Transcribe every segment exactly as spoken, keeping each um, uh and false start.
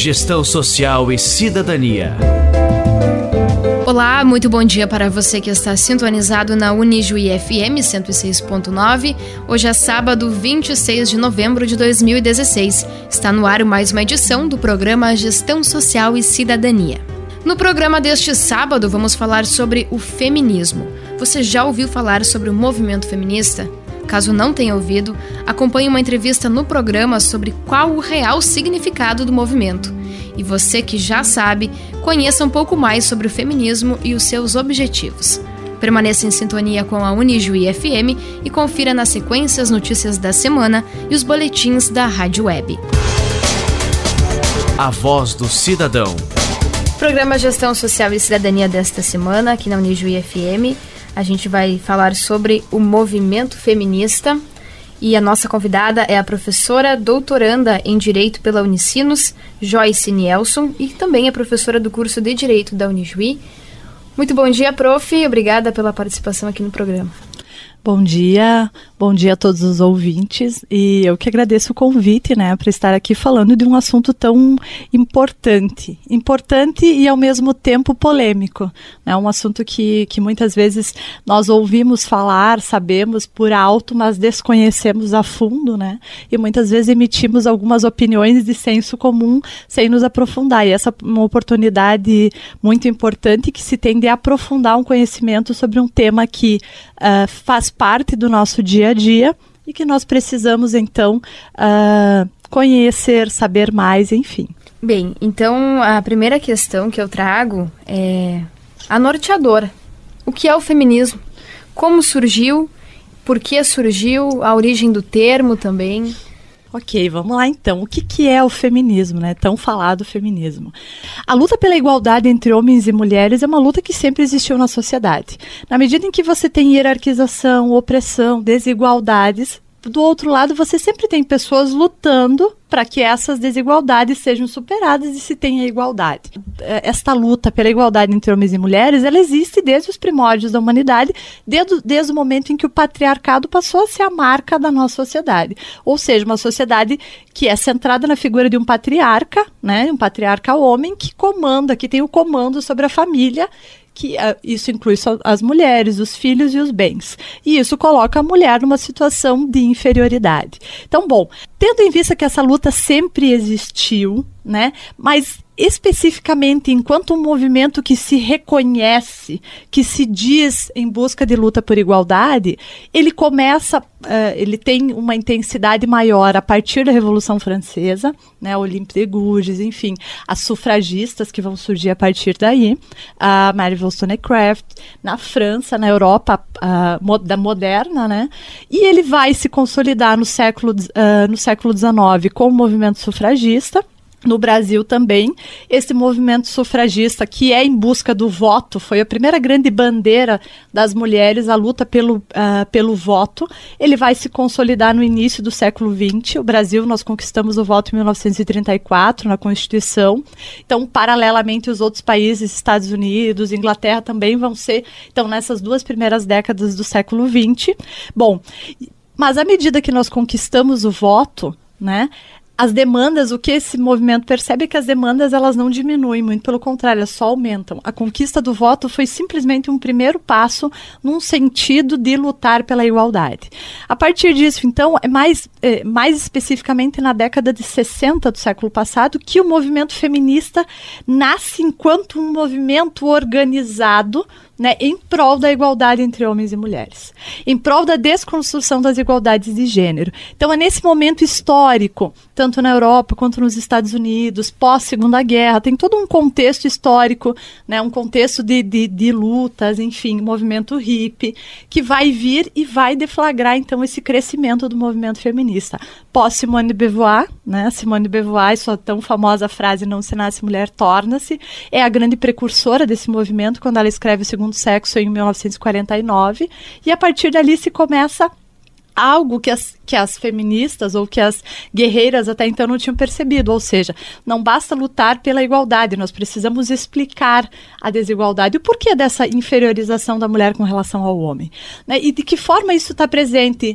Gestão Social e Cidadania. Olá, muito bom dia para você que está sintonizado na Unijuí F M cento e seis ponto nove. Hoje é sábado, vinte e seis de novembro de dois mil e dezesseis. Está no ar mais uma edição do programa Gestão Social e Cidadania. No programa deste sábado, vamos falar sobre o feminismo. Você já ouviu falar sobre o movimento feminista? Caso não tenha ouvido, acompanhe uma entrevista no programa sobre qual o real significado do movimento. E você que já sabe, conheça um pouco mais sobre o feminismo e os seus objetivos. Permaneça em sintonia com a Unijuí F M e confira na sequência as notícias da semana e os boletins da Rádio Web. A Voz do Cidadão. Programa Gestão Social e Cidadania desta semana, aqui na Unijuí F M. A gente vai falar sobre o movimento feminista. E a nossa convidada é a professora doutoranda em Direito pela Unicinos, Joyce Nielson, e também é professora do curso de Direito da Unijuí. Muito bom dia, prof. Obrigada pela participação aqui no programa. Bom dia, bom dia a todos os ouvintes, e eu que agradeço o convite, né, para estar aqui falando de um assunto tão importante, importante e ao mesmo tempo polêmico, né, um assunto que, que muitas vezes nós ouvimos falar, sabemos por alto, mas desconhecemos a fundo, né, e muitas vezes emitimos algumas opiniões de senso comum sem nos aprofundar, e essa é uma oportunidade muito importante que se tem de aprofundar um conhecimento sobre um tema que uh, faz parte do nosso dia a dia e que nós precisamos, então, uh, conhecer, saber mais, enfim. Bem, então a primeira questão que eu trago é a norteadora. O que é o feminismo? Como surgiu? Por que surgiu? A origem do termo também? Ok, vamos lá então. O que, que é o feminismo, né? Tão falado feminismo. A luta pela igualdade entre homens e mulheres é uma luta que sempre existiu na sociedade. Na medida em que você tem hierarquização, opressão, desigualdades, do outro lado você sempre tem pessoas lutando para que essas desigualdades sejam superadas e se tenha igualdade. Esta luta pela igualdade entre homens e mulheres, ela existe desde os primórdios da humanidade, desde, desde o momento em que o patriarcado passou a ser a marca da nossa sociedade. Ou seja, uma sociedade que é centrada na figura de um patriarca, né, um patriarca homem que comanda, que tem o comando sobre a família, que uh, isso inclui as mulheres, os filhos e os bens. E isso coloca a mulher numa situação de inferioridade. Então, bom, tendo em vista que essa luta sempre existiu, né, mas especificamente enquanto um movimento que se reconhece, que se diz em busca de luta por igualdade, ele começa, uh, ele tem uma intensidade maior a partir da Revolução Francesa, né, Olympe de Gouges, enfim, as sufragistas que vão surgir a partir daí, a Mary Wollstonecraft, na França, na Europa uh, da moderna, né, e ele vai se consolidar no século, uh, no século dezenove com o movimento sufragista. No Brasil também, esse movimento sufragista que é em busca do voto, foi a primeira grande bandeira das mulheres, a luta pelo, uh, pelo voto, ele vai se consolidar no início do século vinte, o Brasil, nós conquistamos o voto em mil novecentos e trinta e quatro, na Constituição, então paralelamente os outros países, Estados Unidos, Inglaterra também vão ser, então nessas duas primeiras décadas do século vinte, bom, mas à medida que nós conquistamos o voto, né, as demandas, o que esse movimento percebe é que as demandas elas não diminuem, muito pelo contrário, elas só aumentam. A conquista do voto foi simplesmente um primeiro passo num sentido de lutar pela igualdade. A partir disso, então, é mais, é, mais especificamente na década de sessenta do século passado, que o movimento feminista nasce enquanto um movimento organizado, né, em prol da igualdade entre homens e mulheres, em prol da desconstrução das igualdades de gênero. Então é nesse momento histórico, tanto na Europa quanto nos Estados Unidos, pós-Segunda Guerra, tem todo um contexto histórico, né, um contexto de, de, de lutas, enfim, movimento hippie, que vai vir e vai deflagrar então esse crescimento do movimento feminista. Pós-Simone de Beauvoir, né, Simone de Beauvoir, sua tão famosa frase, não se nasce mulher, torna-se, é a grande precursora desse movimento, quando ela escreve o Segundo Sexo em mil novecentos e quarenta e nove, e a partir dali se começa algo que as, que as feministas ou que as guerreiras até então não tinham percebido, ou seja, não basta lutar pela igualdade, nós precisamos explicar a desigualdade, o porquê dessa inferiorização da mulher com relação ao homem, né? E de que forma isso está presente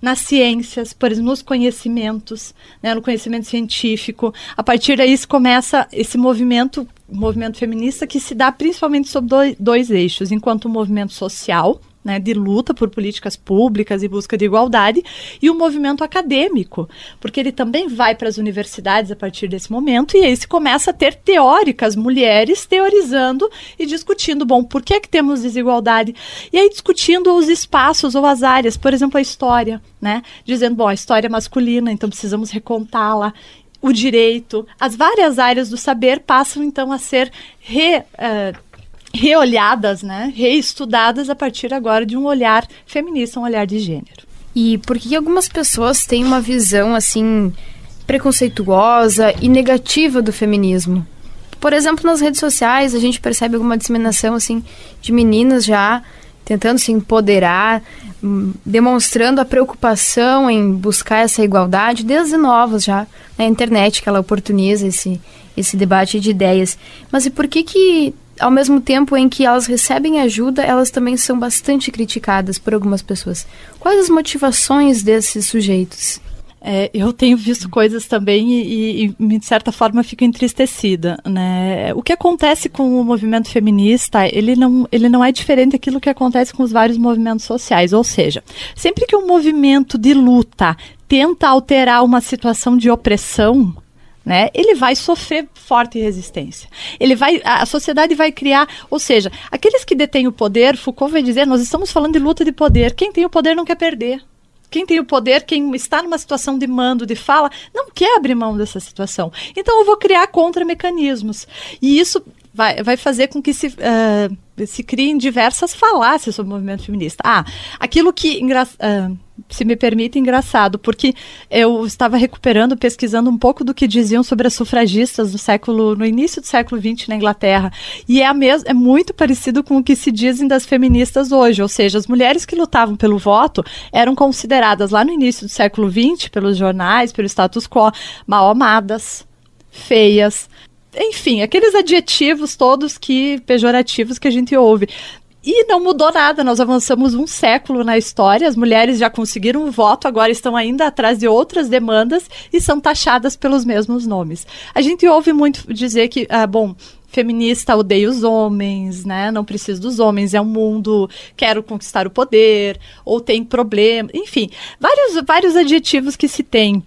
nas ciências, por exemplo, nos conhecimentos, né, no conhecimento científico. A partir daí se começa esse movimento, movimento feminista, que se dá principalmente sobre dois, dois eixos, enquanto um movimento social, né, de luta por políticas públicas e busca de igualdade, e o movimento acadêmico, porque ele também vai para as universidades a partir desse momento, e aí se começa a ter teóricas, mulheres teorizando e discutindo, bom, por que que temos desigualdade? E aí discutindo os espaços ou as áreas, por exemplo, a história, né, dizendo, bom, a história é masculina, então precisamos recontá-la, o direito, as várias áreas do saber passam então a ser re... Uh, reolhadas, né, reestudadas a partir agora de um olhar feminista, um olhar de gênero. E por que algumas pessoas têm uma visão, assim, preconceituosa e negativa do feminismo? Por exemplo, nas redes sociais, a gente percebe alguma disseminação, assim, de meninas já tentando se empoderar, demonstrando a preocupação em buscar essa igualdade, desde novas já, na internet, que ela oportuniza esse, esse debate de ideias. Mas e por que que, ao mesmo tempo em que elas recebem ajuda, elas também são bastante criticadas por algumas pessoas? Quais as motivações desses sujeitos? É, eu tenho visto coisas também e, e, e, de certa forma, fico entristecida, né? O que acontece com o movimento feminista, ele não, ele não é diferente daquilo que acontece com os vários movimentos sociais, ou seja, sempre que um movimento de luta tenta alterar uma situação de opressão, né, ele vai sofrer forte resistência. Ele vai, a sociedade vai criar, ou seja, aqueles que detêm o poder, Foucault vai dizer, nós estamos falando de luta de poder. Quem tem o poder não quer perder. Quem tem o poder, quem está numa situação de mando, de fala, não quer abrir mão dessa situação. Então eu vou criar contra-mecanismos. E isso vai, vai fazer com que se, uh, se criem diversas falácias sobre o movimento feminista. Ah, aquilo que... Engra- uh, se me permite, engraçado, porque eu estava recuperando, pesquisando um pouco do que diziam sobre as sufragistas no século, no início do século vinte na Inglaterra, e é, a mes- é muito parecido com o que se dizem das feministas hoje, ou seja, as mulheres que lutavam pelo voto eram consideradas lá no início do século vinte, pelos jornais, pelo status quo, mal amadas, feias, enfim, aqueles adjetivos todos que pejorativos que a gente ouve. E não mudou nada, nós avançamos um século na história, as mulheres já conseguiram o voto, agora estão ainda atrás de outras demandas e são taxadas pelos mesmos nomes. A gente ouve muito dizer que, ah, bom, feminista odeia os homens, né? Não preciso dos homens, é um mundo, quero conquistar o poder, ou tem problema, enfim, vários, vários adjetivos que se tem.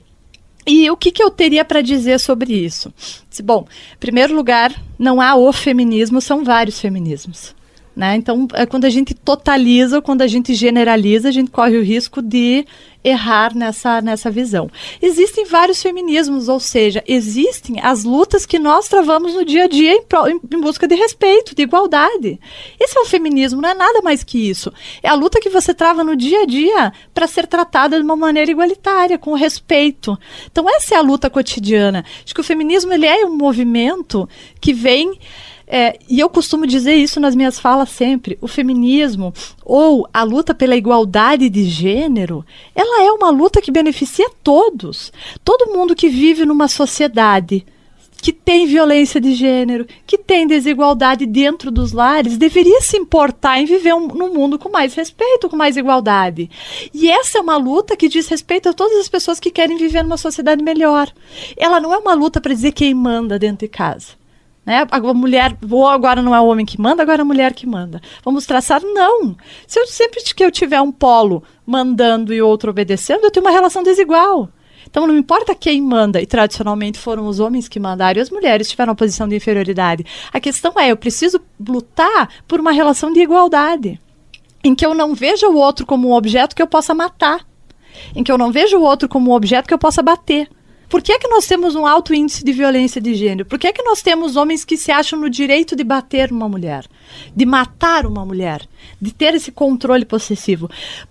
E o que, que eu teria para dizer sobre isso? Bom, em primeiro lugar, não há o feminismo, são vários feminismos. Né? Então, é quando a gente totaliza, quando a gente generaliza, a gente corre o risco de errar nessa, nessa visão. Existem vários feminismos, ou seja, existem as lutas que nós travamos no dia a dia em, pro, em, em busca de respeito, de igualdade. Esse é o feminismo, não é nada mais que isso. É a luta que você trava no dia a dia para ser tratada de uma maneira igualitária, com respeito. Então, essa é a luta cotidiana. Acho que o feminismo ele é um movimento que vem... É, e eu costumo dizer isso nas minhas falas sempre, o feminismo ou a luta pela igualdade de gênero, ela é uma luta que beneficia todos. Todo mundo que vive numa sociedade que tem violência de gênero, que tem desigualdade dentro dos lares, deveria se importar em viver um, num mundo com mais respeito, com mais igualdade. E essa é uma luta que diz respeito a todas as pessoas que querem viver numa sociedade melhor. Ela não é uma luta para dizer quem manda dentro de casa. Né? A mulher, ou agora não é o homem que manda, agora é a mulher que manda. Vamos traçar? Não. Se eu, sempre que eu tiver um polo mandando e outro obedecendo, eu tenho uma relação desigual. Então não importa quem manda, e tradicionalmente foram os homens que mandaram e as mulheres tiveram uma posição de inferioridade. A questão é, eu preciso lutar por uma relação de igualdade, em que eu não veja o outro como um objeto que eu possa matar, em que eu não veja o outro como um objeto que eu possa bater. Por que é que nós temos um alto índice de violência de gênero? Por que é que nós temos homens que se acham no direito de bater uma mulher, de matar uma mulher, de ter esse controle possessivo?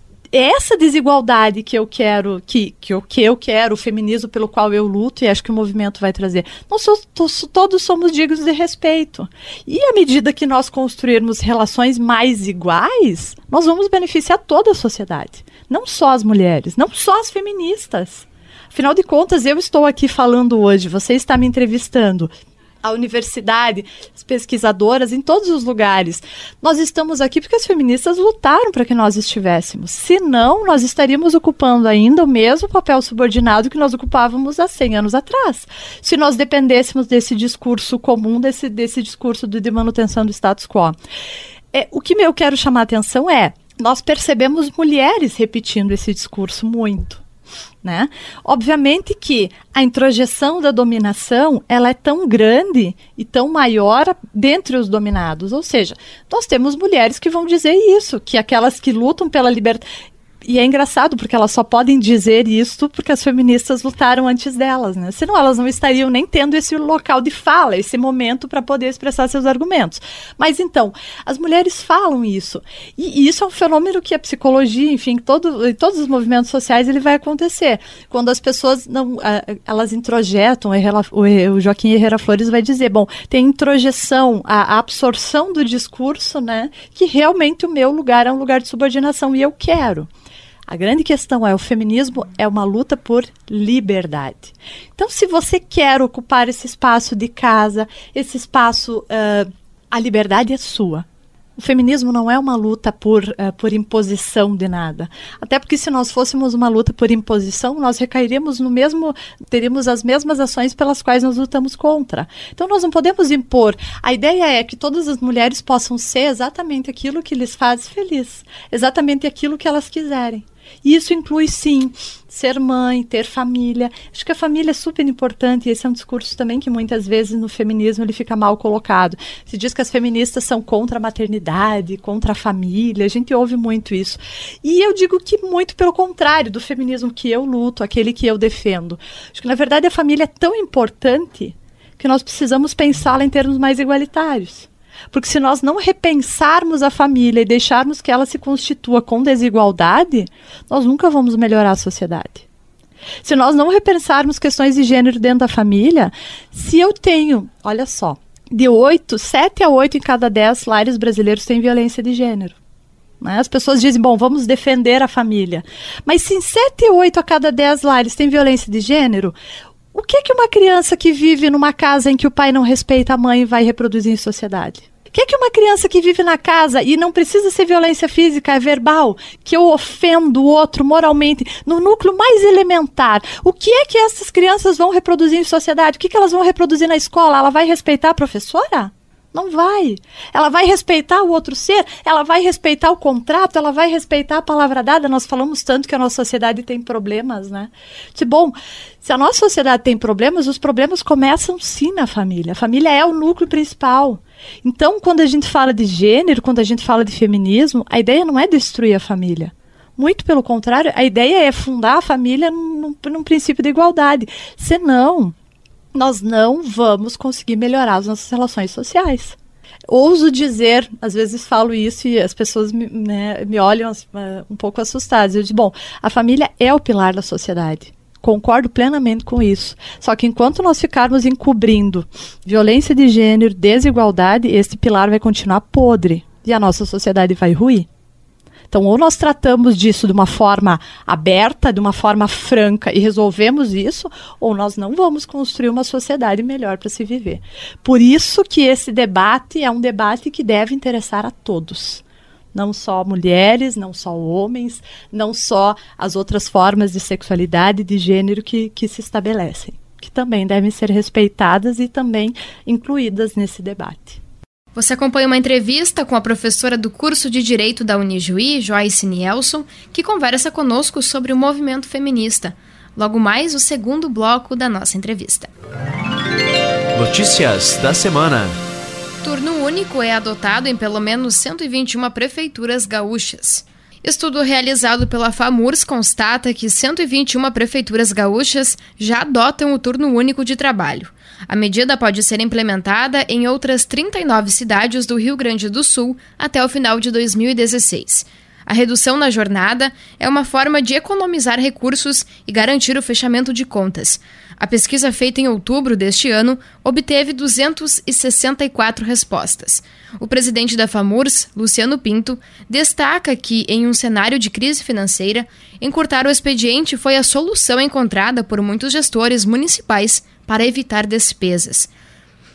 É essa desigualdade que eu quero, que, que, eu, que eu quero, o feminismo pelo qual eu luto, e acho que o movimento vai trazer. Nós todos, todos somos dignos de respeito. E à medida que nós construirmos relações mais iguais, nós vamos beneficiar toda a sociedade. Não só as mulheres, não só as feministas. Afinal de contas, eu estou aqui falando hoje, você está me entrevistando. a universidade, as pesquisadoras, em todos os lugares. Nós estamos aqui porque as feministas lutaram para que nós estivéssemos. Senão, nós estaríamos ocupando ainda o mesmo papel subordinado que nós ocupávamos há cem anos atrás. Se nós dependêssemos desse discurso comum, desse, desse discurso de manutenção do status quo. É, o que eu quero chamar a atenção é, nós percebemos mulheres repetindo esse discurso muito. Né? Obviamente que a introjeção da dominação ela é tão grande e tão maior dentre os dominados, ou seja, nós temos mulheres que vão dizer isso, que aquelas que lutam pela liberdade. E é engraçado, porque elas só podem dizer isso porque as feministas lutaram antes delas, né? Senão elas não estariam nem tendo esse local de fala, esse momento para poder expressar seus argumentos. Mas então, as mulheres falam isso. E, e isso é um fenômeno que a psicologia, enfim, todo, em todos os movimentos sociais ele vai acontecer. Quando as pessoas não, elas introjetam, o Joaquim Herrera Flores vai dizer, bom, tem introjeção, a, a absorção do discurso, né? Que realmente o meu lugar é um lugar de subordinação e eu quero. A grande questão é, o feminismo é uma luta por liberdade. Então, se você quer ocupar esse espaço de casa, esse espaço, uh, a liberdade é sua. O feminismo não é uma luta por, uh, por imposição de nada. Até porque se nós fôssemos uma luta por imposição, nós recairíamos no mesmo, teríamos as mesmas ações pelas quais nós lutamos contra. Então nós não podemos impor. A ideia é que todas as mulheres possam ser exatamente aquilo que lhes faz feliz. Exatamente aquilo que elas quiserem. E isso inclui, sim, ser mãe, ter família. Acho que a família é super importante e esse é um discurso também que muitas vezes no feminismo ele fica mal colocado. Se diz que as feministas são contra a maternidade, contra a família, a gente ouve muito isso. E eu digo que muito pelo contrário do feminismo que eu luto, aquele que eu defendo. Acho que na verdade a família é tão importante que nós precisamos pensá-la em termos mais igualitários. Porque se nós não repensarmos a família e deixarmos que ela se constitua com desigualdade, nós nunca vamos melhorar a sociedade. Se nós não repensarmos questões de gênero dentro da família, se eu tenho, olha só, de oito, sete a oito em cada dez lares brasileiros têm violência de gênero. Né? As pessoas dizem, bom, vamos defender a família. Mas se em sete a oito a cada dez lares tem violência de gênero, o que que uma criança que vive numa casa em que o pai não respeita a mãe vai reproduzir em sociedade? O que que uma criança que vive na casa e não precisa ser violência física, é verbal, que eu ofendo o outro moralmente, no núcleo mais elementar, o que é que essas crianças vão reproduzir em sociedade? O que que elas vão reproduzir na escola? Ela vai respeitar a professora? Não vai. Ela vai respeitar o outro ser, ela vai respeitar o contrato, ela vai respeitar a palavra dada. Nós falamos tanto que a nossa sociedade tem problemas, né? De bom, se a nossa sociedade tem problemas, os problemas começam sim na família. A família é o núcleo principal. Então, quando a gente fala de gênero, quando a gente fala de feminismo, a ideia não é destruir a família. Muito pelo contrário, a ideia é fundar a família num, num princípio de igualdade. Senão, nós não vamos conseguir melhorar as nossas relações sociais. Ouso dizer, às vezes falo isso e as pessoas me, né, me olham uh, um pouco assustadas. Eu digo, bom, a família é o pilar da sociedade. Concordo plenamente com isso. Só que enquanto nós ficarmos encobrindo violência de gênero, desigualdade, esse pilar vai continuar podre e a nossa sociedade vai ruir. Então, ou nós tratamos disso de uma forma aberta, de uma forma franca e resolvemos isso, ou nós não vamos construir uma sociedade melhor para se viver. Por isso que esse debate é um debate que deve interessar a todos. Não só mulheres, não só homens, não só as outras formas de sexualidade, de gênero que, que se estabelecem, que também devem ser respeitadas e também incluídas nesse debate. Você acompanha uma entrevista com a professora do curso de Direito da Unijuí, Joyce Nielson, que conversa conosco sobre o movimento feminista. Logo mais, o segundo bloco da nossa entrevista. Notícias da semana. Turno único é adotado em pelo menos cento e vinte e uma prefeituras gaúchas. Estudo realizado pela FAMURS constata que cento e vinte e uma prefeituras gaúchas já adotam o turno único de trabalho. A medida pode ser implementada em outras trinta e nove cidades do Rio Grande do Sul até o final de dois mil e dezesseis. A redução na jornada é uma forma de economizar recursos e garantir o fechamento de contas. A pesquisa feita em outubro deste ano obteve duzentas e sessenta e quatro respostas. O presidente da FAMURS, Luciano Pinto, destaca que, em um cenário de crise financeira, encurtar o expediente foi a solução encontrada por muitos gestores municipais para evitar despesas.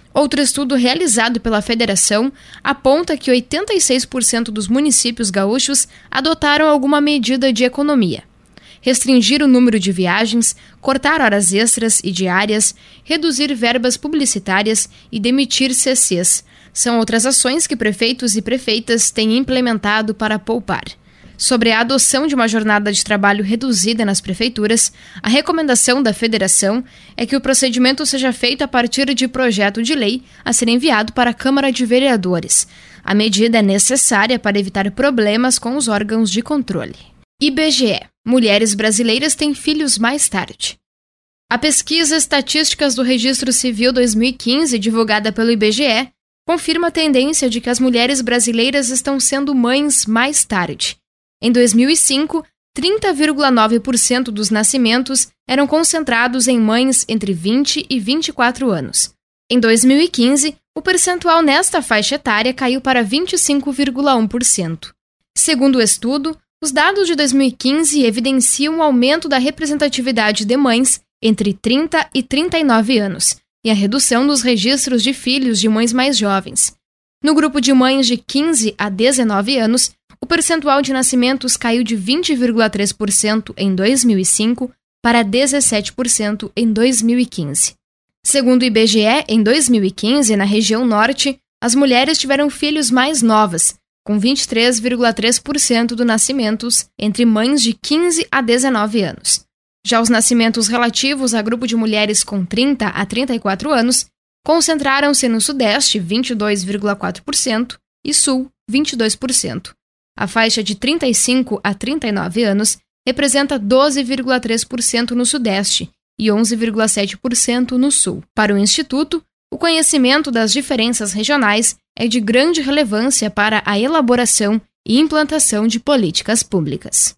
Outro estudo realizado pela federação aponta que oitenta e seis por cento dos municípios gaúchos adotaram alguma medida de economia. Restringir o número de viagens, cortar horas extras e diárias, reduzir verbas publicitárias e demitir C Cs. São outras ações que prefeitos e prefeitas têm implementado para poupar. Sobre a adoção de uma jornada de trabalho reduzida nas prefeituras, a recomendação da federação é que o procedimento seja feito a partir de projeto de lei a ser enviado para a Câmara de Vereadores. A medida é necessária para evitar problemas com os órgãos de controle. I B G E. Mulheres brasileiras têm filhos mais tarde. A pesquisa Estatísticas do Registro Civil dois mil e quinze, divulgada pelo I B G E, confirma a tendência de que as mulheres brasileiras estão sendo mães mais tarde. Em dois mil e cinco, trinta vírgula nove por cento dos nascimentos eram concentrados em mães entre vinte e vinte e quatro anos. Em dois mil e quinze, o percentual nesta faixa etária caiu para vinte e cinco vírgula um por cento. Segundo o estudo, os dados de dois mil e quinze evidenciam um aumento da representatividade de mães entre trinta e trinta e nove anos e a redução dos registros de filhos de mães mais jovens. No grupo de mães de quinze a dezenove anos, o percentual de nascimentos caiu de vinte vírgula três por cento em dois mil e cinco para dezessete por cento em dois mil e quinze. Segundo o I B G E, em dois mil e quinze, na região norte, as mulheres tiveram filhos mais novas, com vinte e três vírgula três por cento dos nascimentos entre mães de quinze a dezenove anos. Já os nascimentos relativos a grupo de mulheres com trinta a trinta e quatro anos concentraram-se no Sudeste, vinte e dois vírgula quatro por cento, e Sul, vinte e dois por cento. A faixa de trinta e cinco a trinta e nove anos representa doze vírgula três por cento no Sudeste e onze vírgula sete por cento no Sul. Para o Instituto, o conhecimento das diferenças regionais é de grande relevância para a elaboração e implantação de políticas públicas.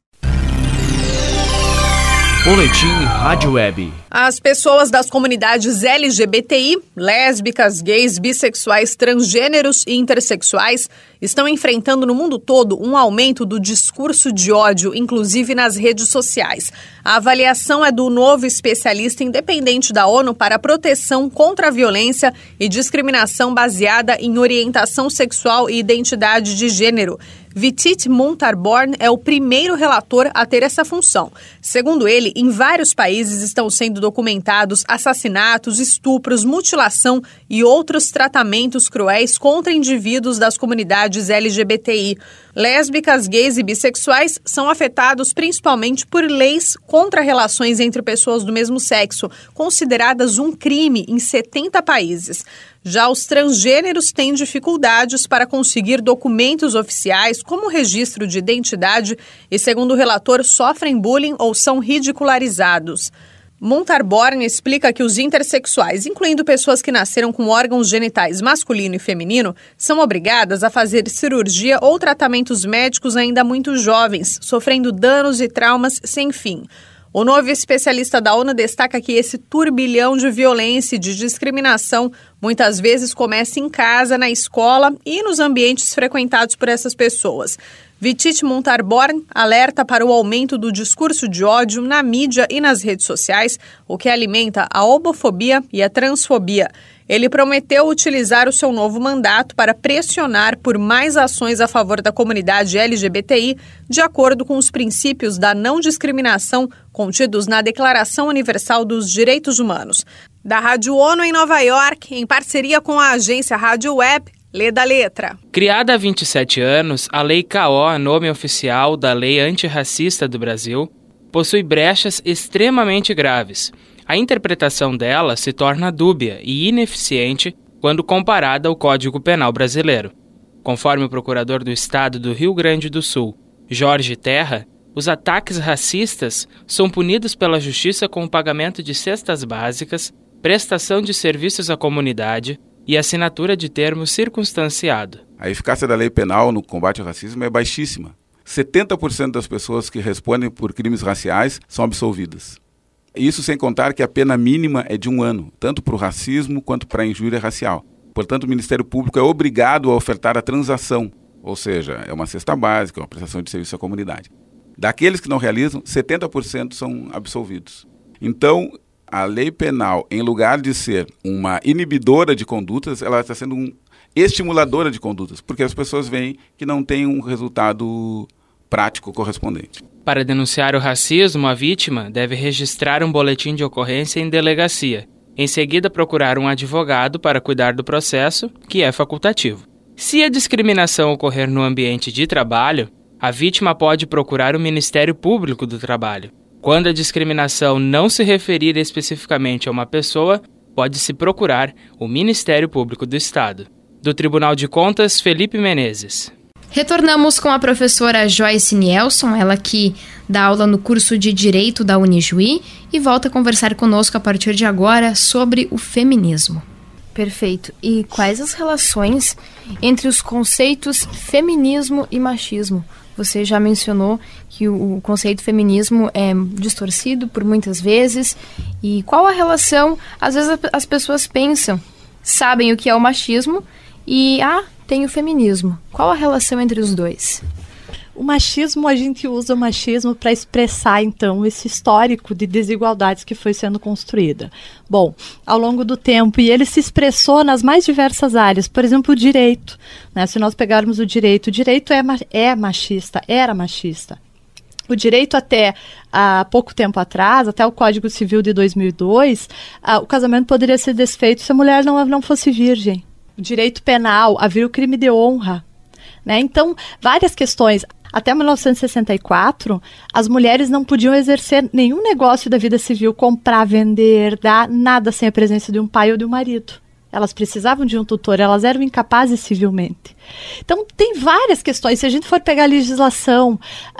Boletim Rádio Web. As pessoas das comunidades L G B T I, lésbicas, gays, bissexuais, transgêneros e intersexuais estão enfrentando no mundo todo um aumento do discurso de ódio, inclusive nas redes sociais. A avaliação é do novo especialista independente da ONU para a proteção contra a violência e discriminação baseada em orientação sexual e identidade de gênero. Vitit Muntarborn é o primeiro relator a ter essa função. Segundo ele, em vários países estão sendo documentados assassinatos, estupros, mutilação e outros tratamentos cruéis contra indivíduos das comunidades L G B T I. Lésbicas, gays e bissexuais são afetados principalmente por leis contra relações entre pessoas do mesmo sexo, consideradas um crime em setenta países. Já os transgêneros têm dificuldades para conseguir documentos oficiais, como registro de identidade, e, segundo o relator, sofrem bullying ou são ridicularizados. Muntarborn explica que os intersexuais, incluindo pessoas que nasceram com órgãos genitais masculino e feminino, são obrigadas a fazer cirurgia ou tratamentos médicos ainda muito jovens, sofrendo danos e traumas sem fim. O novo especialista da ONU destaca que esse turbilhão de violência e de discriminação muitas vezes começa em casa, na escola e nos ambientes frequentados por essas pessoas. Vitit Muntarborn alerta para o aumento do discurso de ódio na mídia e nas redes sociais, o que alimenta a homofobia e a transfobia. Ele prometeu utilizar o seu novo mandato para pressionar por mais ações a favor da comunidade L G B T I, de acordo com os princípios da não discriminação contidos na Declaração Universal dos Direitos Humanos. Da Rádio ONU em Nova York, em parceria com a agência Rádio Web, lê da letra. Criada há vinte e sete anos, a Lei K O, nome oficial da Lei Antirracista do Brasil, possui brechas extremamente graves. A interpretação dela se torna dúbia e ineficiente quando comparada ao Código Penal brasileiro. Conforme o procurador do Estado do Rio Grande do Sul, Jorge Terra, os ataques racistas são punidos pela Justiça com o pagamento de cestas básicas, prestação de serviços à comunidade e assinatura de termo circunstanciado. A eficácia da lei penal no combate ao racismo é baixíssima. setenta por cento das pessoas que respondem por crimes raciais são absolvidas. Isso sem contar que a pena mínima é de um ano, tanto para o racismo quanto para a injúria racial. Portanto, o Ministério Público é obrigado a ofertar a transação, ou seja, é uma cesta básica, uma prestação de serviço à comunidade. Daqueles que não realizam, setenta por cento são absolvidos. Então, a lei penal, em lugar de ser uma inibidora de condutas, ela está sendo um estimuladora de condutas, porque as pessoas veem que não tem um resultado prático correspondente. Para denunciar o racismo, a vítima deve registrar um boletim de ocorrência em delegacia. Em seguida, procurar um advogado para cuidar do processo, que é facultativo. Se a discriminação ocorrer no ambiente de trabalho, a vítima pode procurar o Ministério Público do Trabalho. Quando a discriminação não se referir especificamente a uma pessoa, pode-se procurar o Ministério Público do Estado. Do Tribunal de Contas, Felipe Menezes. Retornamos com a professora Joyce Nielson, ela que dá aula no curso de Direito da Unijuí e volta a conversar conosco a partir de agora sobre o feminismo. Perfeito. E quais as relações entre os conceitos feminismo e machismo? Você já mencionou que o conceito feminismo é distorcido por muitas vezes. E qual a relação? Às vezes as pessoas pensam, sabem o que é o machismo e, ah, tem o feminismo. Qual a relação entre os dois? O machismo, a gente usa o machismo para expressar, então, esse histórico de desigualdades que foi sendo construída. Bom, ao longo do tempo, e ele se expressou nas mais diversas áreas, por exemplo, o direito. Né? Se nós pegarmos o direito, o direito é, é machista, era machista. O direito até há pouco tempo atrás, até o Código Civil de dois mil e dois, ah, o casamento poderia ser desfeito se a mulher não, não fosse virgem. O direito penal, havia o crime de honra. Né? Então, várias questões. Até mil novecentos e sessenta e quatro, as mulheres não podiam exercer nenhum negócio da vida civil, comprar, vender, dar nada sem a presença de um pai ou de um marido. Elas precisavam de um tutor, elas eram incapazes civilmente. Então, tem várias questões. Se a gente for pegar a legislação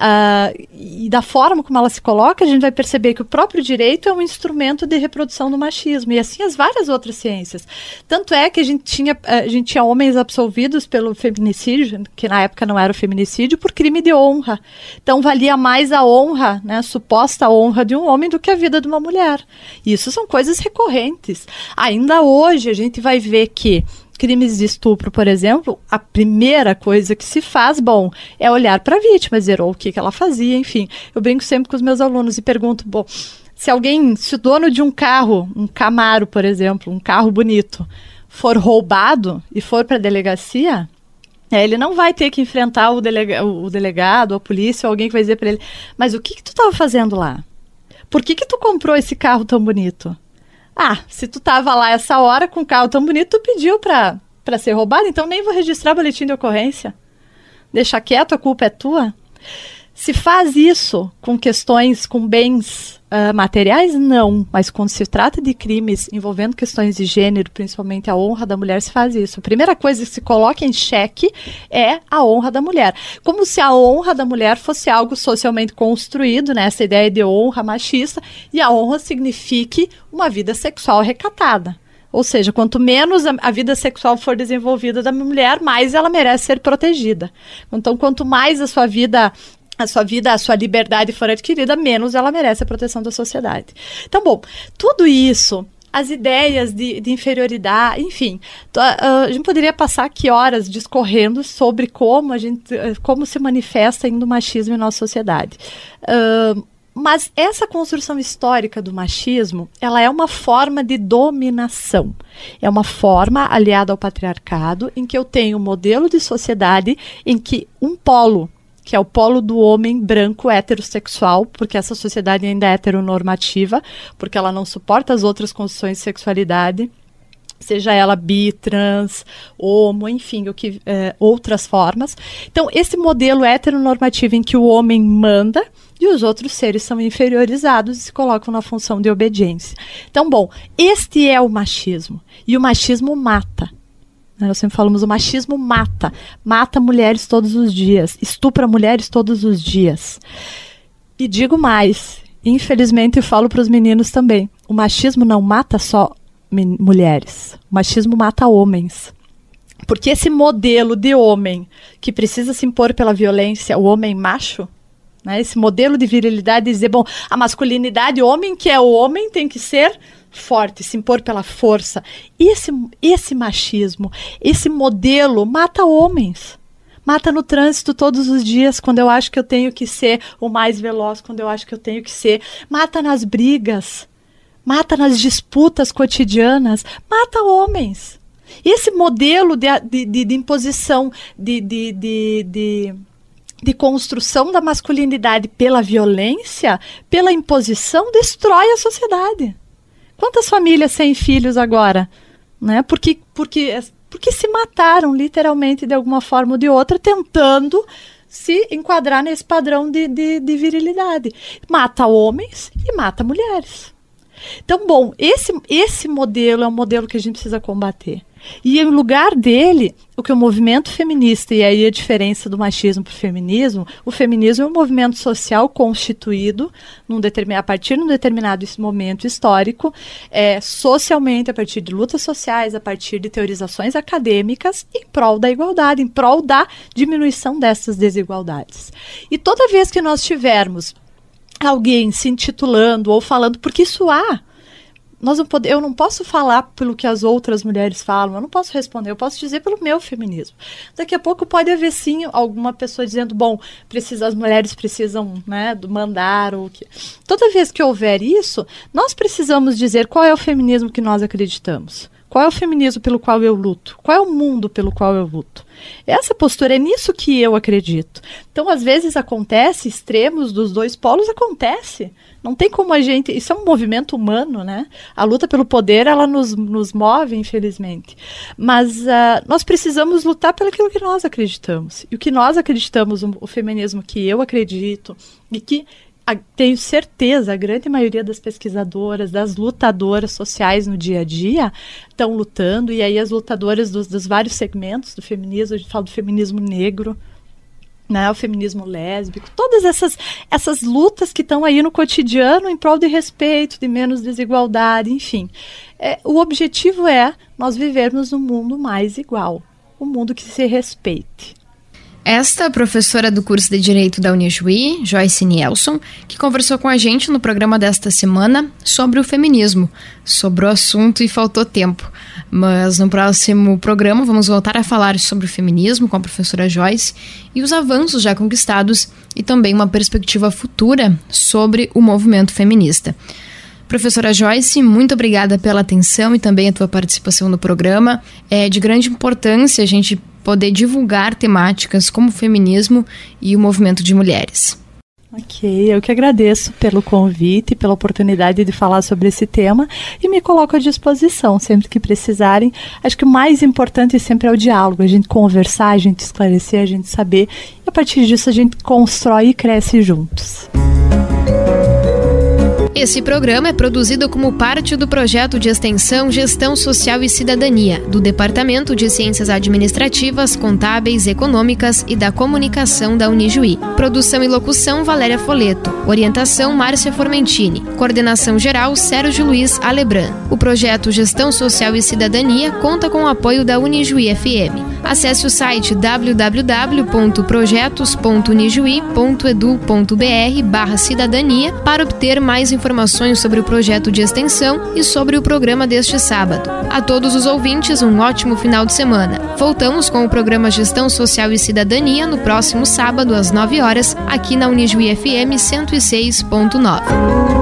uh, e da forma como ela se coloca, a gente vai perceber que o próprio direito é um instrumento de reprodução do machismo, e assim as várias outras ciências. Tanto é que a gente tinha, a gente tinha homens absolvidos pelo feminicídio, que na época não era o feminicídio, por crime de honra. Então, valia mais a honra, né, a suposta honra de um homem do que a vida de uma mulher. E isso são coisas recorrentes. Ainda hoje, a gente vai ver que crimes de estupro, por exemplo, a primeira coisa que se faz, bom, é olhar para a vítima, dizer ou o que, que ela fazia, enfim. Eu brinco sempre com os meus alunos e pergunto, bom, se alguém, se o dono de um carro, um Camaro, por exemplo, um carro bonito, for roubado e for para a delegacia, é, ele não vai ter que enfrentar o, delega, o delegado, a polícia, ou alguém que vai dizer para ele, mas o que, que tu estava fazendo lá? Por que, que tu comprou esse carro tão bonito? Ah, se tu tava lá essa hora com um carro tão bonito, tu pediu pra, pra ser roubado, então nem vou registrar boletim de ocorrência. Deixa quieto, a culpa é tua. Se faz isso com questões, com bens uh, materiais, não. Mas quando se trata de crimes envolvendo questões de gênero, principalmente a honra da mulher, se faz isso. A primeira coisa que se coloca em xeque é a honra da mulher. Como se a honra da mulher fosse algo socialmente construído, né? Essa ideia de honra machista, e a honra signifique uma vida sexual recatada. Ou seja, quanto menos a, a vida sexual for desenvolvida da mulher, mais ela merece ser protegida. Então, quanto mais a sua vida... a sua vida, a sua liberdade for adquirida, menos ela merece a proteção da sociedade. Então, bom, tudo isso, as ideias de, de inferioridade, enfim, a, a gente poderia passar aqui horas discorrendo sobre como, a gente, como se manifesta ainda o machismo em nossa sociedade. Uh, mas essa construção histórica do machismo, ela é uma forma de dominação. É uma forma aliada ao patriarcado, em que eu tenho um modelo de sociedade em que um polo, que é o polo do homem branco heterossexual, porque essa sociedade ainda é heteronormativa, porque ela não suporta as outras condições de sexualidade, seja ela bi, trans, homo, enfim, o que, é, outras formas. Então, esse modelo heteronormativo em que o homem manda e os outros seres são inferiorizados e se colocam na função de obediência. Então, bom, este é o machismo, e o machismo mata. Nós sempre falamos, o machismo mata. Mata mulheres todos os dias. Estupra mulheres todos os dias. E digo mais, infelizmente eu falo para os meninos também, o machismo não mata só mulheres. O machismo mata homens. Porque esse modelo de homem que precisa se impor pela violência, o homem macho, né, esse modelo de virilidade, dizer, bom, a masculinidade, o homem que é o homem tem que ser forte, se impor pela força. Esse, esse machismo, esse modelo mata homens. Mata no trânsito todos os dias, quando eu acho que eu tenho que ser o mais veloz, quando eu acho que eu tenho que ser. Mata nas brigas. mata nas disputas cotidianas, mata homens. Esse modelo de, de, de, de imposição, de, de, de, de, de construção da masculinidade pela violência, pela imposição, destrói a sociedade. Quantas famílias sem filhos agora? Né? Porque, porque, porque se mataram, literalmente, de alguma forma ou de outra, tentando se enquadrar nesse padrão de, de, de virilidade. Mata homens e mata mulheres. Então, bom, esse, esse modelo é um modelo que a gente precisa combater. E em lugar dele, o que o movimento feminista, e aí a diferença do machismo para o feminismo, o feminismo é um movimento social constituído num determin, a partir de um determinado momento histórico, é, socialmente, a partir de lutas sociais, a partir de teorizações acadêmicas, em prol da igualdade, em prol da diminuição dessas desigualdades. E toda vez que nós tivermos alguém se intitulando ou falando, porque isso há, nós não pode, eu não posso falar pelo que as outras mulheres falam, eu não posso responder, eu posso dizer pelo meu feminismo. Daqui a pouco pode haver sim alguma pessoa dizendo, bom, precisa, as mulheres precisam, né, mandar ou o que. Toda vez que houver isso, nós precisamos dizer qual é o feminismo que nós acreditamos. Qual é o feminismo pelo qual eu luto? Qual é o mundo pelo qual eu luto? Essa postura, é nisso que eu acredito. Então, às vezes acontece, extremos dos dois polos, acontece. Não tem como a gente... Isso é um movimento humano, né? A luta pelo poder, ela nos, nos move, infelizmente. Mas uh, nós precisamos lutar pelo que nós acreditamos. E o que nós acreditamos, o, o feminismo que eu acredito, e que... A, tenho certeza, a grande maioria das pesquisadoras, das lutadoras sociais no dia a dia estão lutando, e aí as lutadoras dos, dos vários segmentos do feminismo, a gente fala do feminismo negro, né, o feminismo lésbico, todas essas, essas lutas que estão aí no cotidiano em prol de respeito, de menos desigualdade, enfim. É, o objetivo é nós vivermos num mundo mais igual, um mundo que se respeite. Esta professora do curso de Direito da Unijuí, Joyce Nielson, que conversou com a gente no programa desta semana sobre o feminismo. Sobre o assunto e faltou tempo. Mas no próximo programa vamos voltar a falar sobre o feminismo com a professora Joyce e os avanços já conquistados e também uma perspectiva futura sobre o movimento feminista. Professora Joyce, muito obrigada pela atenção e também a tua participação no programa. É de grande importância a gente poder divulgar temáticas como o feminismo e o movimento de mulheres. Ok, eu que agradeço pelo convite e pela oportunidade de falar sobre esse tema e me coloco à disposição sempre que precisarem. Acho que o mais importante sempre é o diálogo, a gente conversar, a gente esclarecer, a gente saber, e a partir disso a gente constrói e cresce juntos. Esse programa é produzido como parte do projeto de extensão Gestão Social e Cidadania, do Departamento de Ciências Administrativas, Contábeis, Econômicas e da Comunicação da Unijuí. Produção e locução, Valéria Foleto. Orientação, Márcia Formentini. Coordenação geral, Sérgio Luiz Alebran. O projeto Gestão Social e Cidadania conta com o apoio da Unijuí F M. Acesse o site w w w ponto projetos ponto unijuí ponto edu ponto b r barra cidadania para obter mais informações sobre o projeto de extensão e sobre o programa deste sábado. A todos os ouvintes, um ótimo final de semana. Voltamos com o programa Gestão Social e Cidadania no próximo sábado às nove horas, aqui na Unijuí F M cento e seis ponto nove.